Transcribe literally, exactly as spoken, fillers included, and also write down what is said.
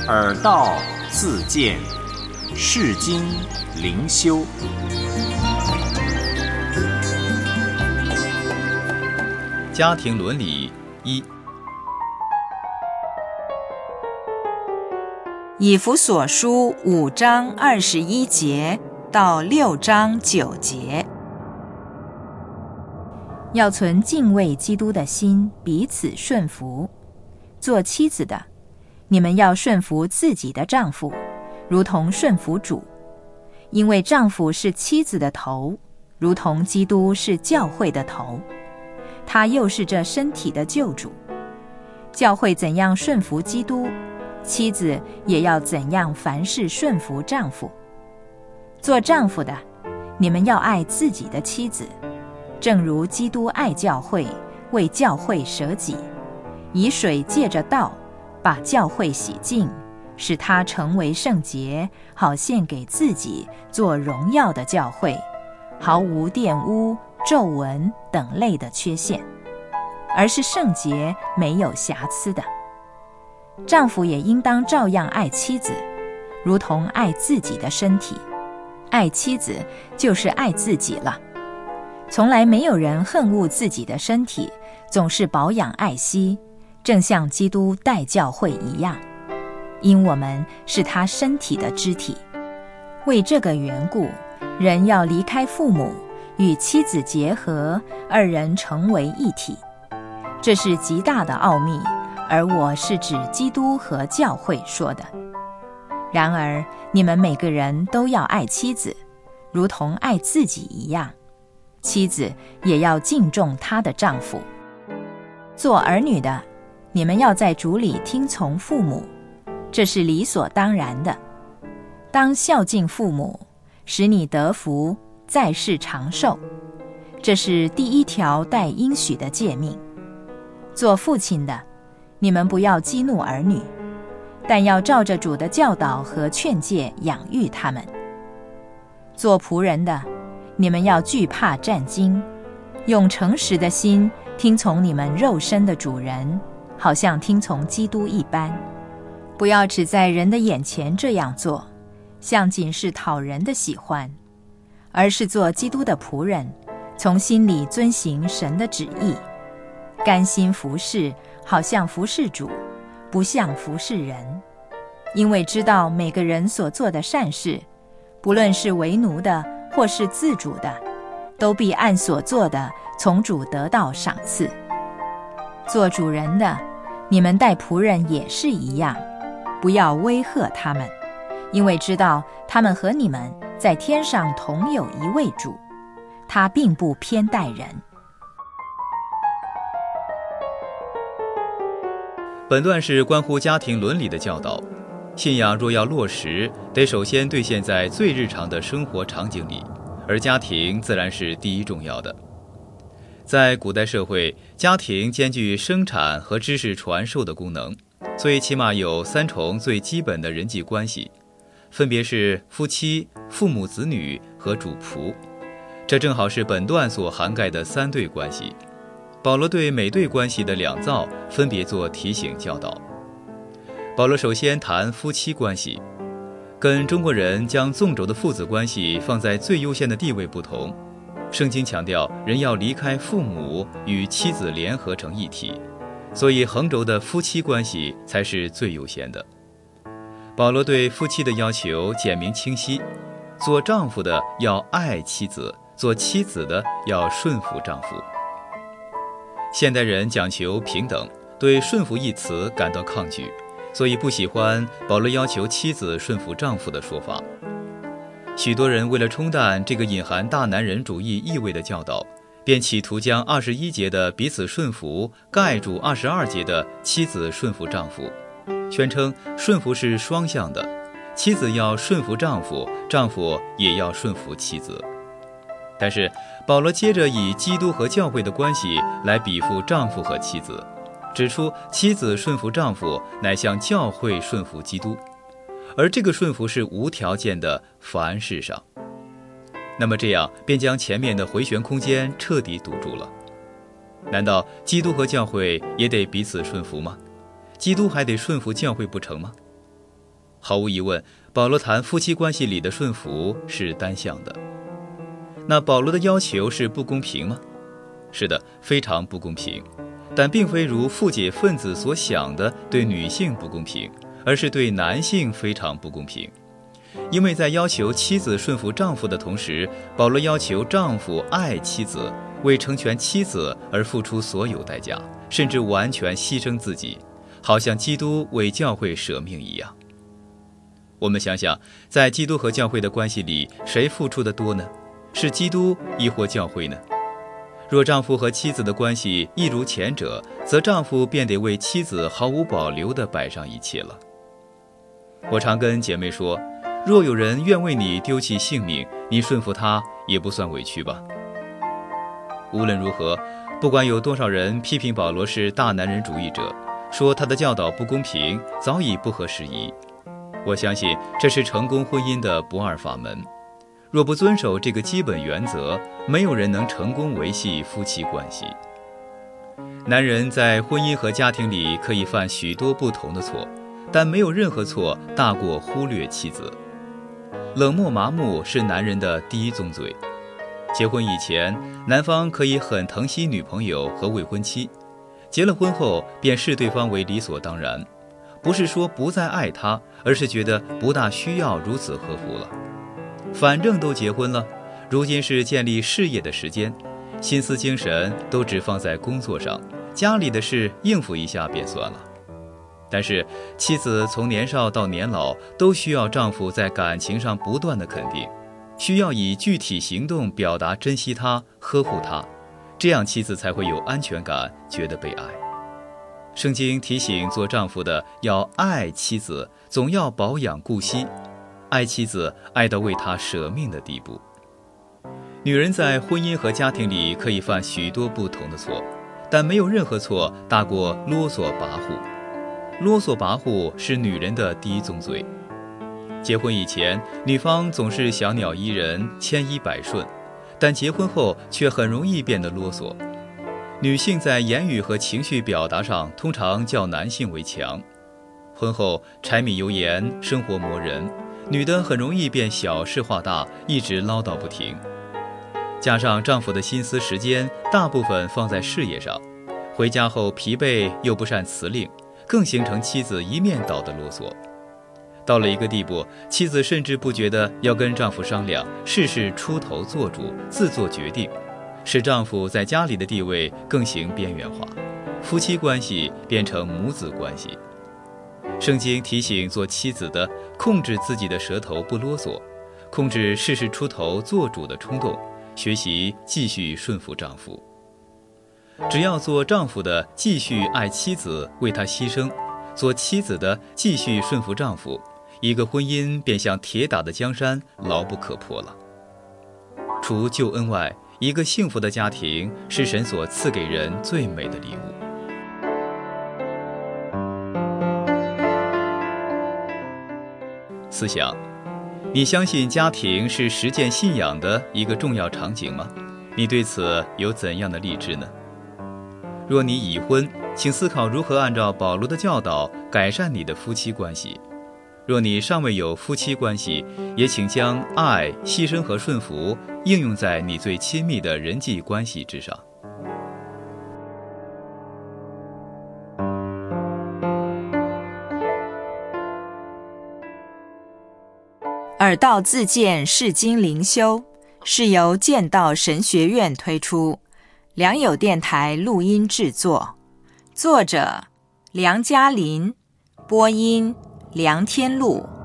耳道自见，世经灵修。 家庭伦理一。 以弗所书五章二十一节到六章九节， 要存敬畏基督的心，彼此顺服。做妻子的，你们要顺服自己的丈夫，如同顺服主，因为丈夫是妻子的头，如同基督是教会的头，他又是这身体的救主。教会怎样顺服基督，妻子也要怎样凡事顺服丈夫。做丈夫的，你们要爱自己的妻子，正如基督爱教会，为教会舍己，以水借着道把教会洗净，使它成为圣洁，好献给自己做荣耀的教会，毫无玷污、皱纹等类的缺陷，而是圣洁没有瑕疵的。丈夫也应当照样爱妻子，如同爱自己的身体。爱妻子就是爱自己了。从来没有人恨恶自己的身体，总是保养爱惜，正像基督待教会一样，因我们是他身体的肢体。为这个缘故，人要离开父母，与妻子结合，二人成为一体。这是极大的奥秘，而我是指基督和教会说的。然而你们每个人都要爱妻子，如同爱自己一样，妻子也要敬重她的丈夫。做儿女的，你们要在主里听从父母，这是理所当然的。当孝敬父母，使你得福，在世长寿，这是第一条带应许的诫命。做父亲的，你们不要激怒儿女，但要照着主的教导和劝诫养育他们。做仆人的，你们要惧怕战兢，用诚实的心听从你们肉身的主人，好像听从基督一般。不要只在人的眼前这样做，像仅是讨人的喜欢，而是做基督的仆人，从心里遵行神的旨意，甘心服侍，好像服侍主，不像服侍人。因为知道每个人所做的善事，不论是为奴的或是自主的，都必按所做的从主得到赏赐。做主人的，你们待仆人也是一样，不要威吓他们，因为知道他们和你们在天上同有一位主，他并不偏待人。 本段是关乎家庭伦理的教导。信仰若要落实，得首先兑现在最日常的生活场景里，而家庭自然是第一重要的。在古代社会，家庭兼具生产和知识传授的功能，所以起码有三重最基本的人际关系，分别是夫妻、父母子女和主仆。这正好是本段所涵盖的三对关系。保罗对每对关系的两造分别做提醒教导。保罗首先谈夫妻关系，跟中国人将纵轴的父子关系放在最优先的地位不同，圣经强调人要离开父母，与妻子联合成一体，所以横轴的夫妻关系才是最优先的。保罗对夫妻的要求简明清晰，做丈夫的要爱妻子，做妻子的要顺服丈夫。现代人讲求平等，对顺服一词感到抗拒，所以不喜欢保罗要求妻子顺服丈夫的说法。许多人为了冲淡这个隐含大男人主义意味的教导，便企图将二十一节的彼此顺服盖住二十二节的妻子顺服丈夫，宣称顺服是双向的，妻子要顺服丈夫，丈夫也要顺服妻子。但是保罗接着以基督和教会的关系来比附丈夫和妻子，指出妻子顺服丈夫乃像教会顺服基督，而这个顺服是无条件的凡事上。那么这样便将前面的回旋空间彻底堵住了。难道基督和教会也得彼此顺服吗？基督还得顺服教会不成吗？ 毫无疑问，保罗谈夫妻关系里的顺服是单向的。那保罗的要求是不公平吗？是的，非常不公平，但并非如父解分子所想的对女性不公平，而是对男性非常不公平。因为在要求妻子顺服丈夫的同时，保罗要求丈夫爱妻子，为成全妻子而付出所有代价，甚至完全牺牲自己，好像基督为教会舍命一样。我们想想，在基督和教会的关系里，谁付出的多呢？是基督亦或教会呢？若丈夫和妻子的关系一如前者，则丈夫便得为妻子毫无保留地摆上一切了。我常跟姐妹说，若有人愿为你丢弃性命，你顺服他也不算委屈吧。无论如何，不管有多少人批评保罗是大男人主义者，说他的教导不公平，早已不合时宜。我相信这是成功婚姻的不二法门。若不遵守这个基本原则，没有人能成功维系夫妻关系。男人在婚姻和家庭里可以犯许多不同的错，但没有任何错大过忽略妻子。冷漠麻木是男人的第一宗罪。结婚以前，男方可以很疼惜女朋友和未婚妻，结了婚后便视对方为理所当然，不是说不再爱她，而是觉得不大需要如此呵护了。反正都结婚了，如今是建立事业的时间，心思精神都只放在工作上，家里的事应付一下便算了。但是妻子从年少到年老都需要丈夫在感情上不断的肯定，需要以具体行动表达珍惜她、呵护她，这样妻子才会有安全感，觉得被爱。圣经提醒做丈夫的要爱妻子，总要保养顾惜，爱妻子爱到为她舍命的地步。女人在婚姻和家庭里可以犯许多不同的错，但没有任何错大过啰嗦跋扈。啰嗦跋扈是女人的第一宗罪。结婚以前，女方总是小鸟依人、千依百顺，但结婚后却很容易变得啰嗦。女性在言语和情绪表达上通常较男性为强。婚后柴米油盐，生活磨人，女的很容易变小事化大，一直唠叨不停。加上丈夫的心思时间大部分放在事业上，回家后疲惫又不善辞令，更形成妻子一面倒的啰嗦。到了一个地步，妻子甚至不觉得要跟丈夫商量，事事出头做主，自作决定，使丈夫在家里的地位更形边缘化，夫妻关系变成母子关系。圣经提醒做妻子的，控制自己的舌头不啰嗦，控制事事出头做主的冲动，学习继续顺服丈夫。只要做丈夫的继续爱妻子，为她牺牲，做妻子的继续顺服丈夫，一个婚姻便像铁打的江山，牢不可破了。除救恩外，一个幸福的家庭是神所赐给人最美的礼物。思想，你相信家庭是实践信仰的一个重要场景吗？你对此有怎样的立志呢？若你已婚，请思考如何按照保罗的教导改善你的夫妻关系。若你尚未有夫妻关系，也请将爱、牺牲和顺服应用在你最亲密的人际关系之上。 耳道自荐释经灵修是由剑道神学院推出，良友电台录音制作，作者梁嘉琳，播音梁天禄。